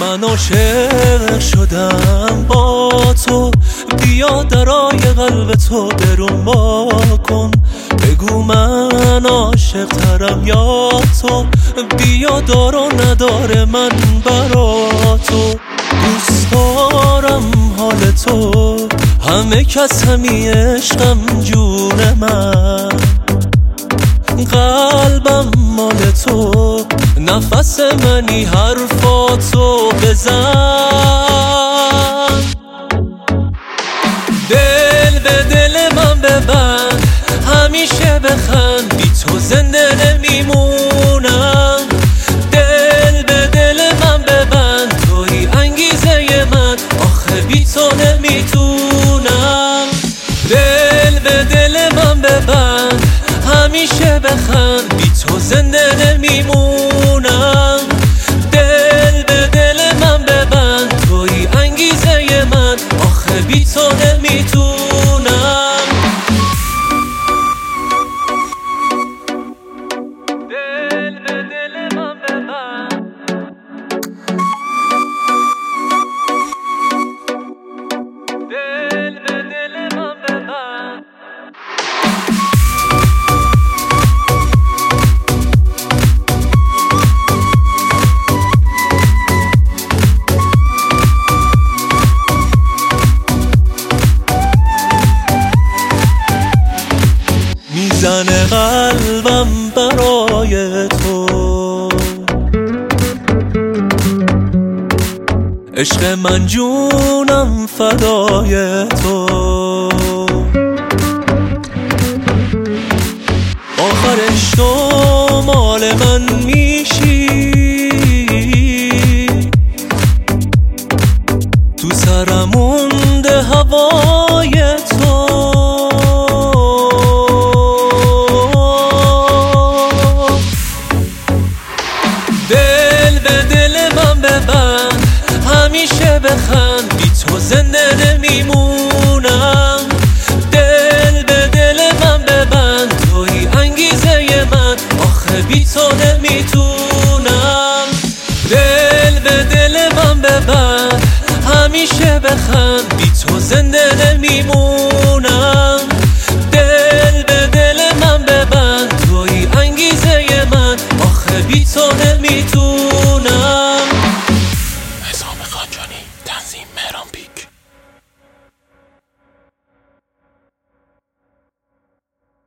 من عاشق شدم با تو، بیا درای قلب تو برون با کن. بگو من عاشق ترم یا تو، بیا دار و ندار من برا تو. دوست دارم حال تو، همه کس همی عشقم جون من. قلبم مال تو، نفس منی حرفاتو بزن. دل به دل من ببند، همیشه بخند، بی تو زنده نمیمونم. دل به دل من ببند، توی انگیزه من، آخه بی تو نمیتونم. دل به دل من ببند، همیشه بخند، بی تو زنده نمیمونم. دل به دل من ببند، توی انگیزه من، آخه بی تو نمیتونم. دل به دل من ببند، دل به دل من ببند. میزنه قلبم برای تو، عشق من جونم فدای تو. آخرش تو مال من میشی، تو سرم مونده هوای تو. دل به دل من ببند، همیشه بخند، بی تو زنده نمیمونم. دل به دل من ببند، توی انگیزه من، آخه بی تو نمیتونم. دل به دل من ببند، همیشه بخند، بی تو زنده نمیمونم.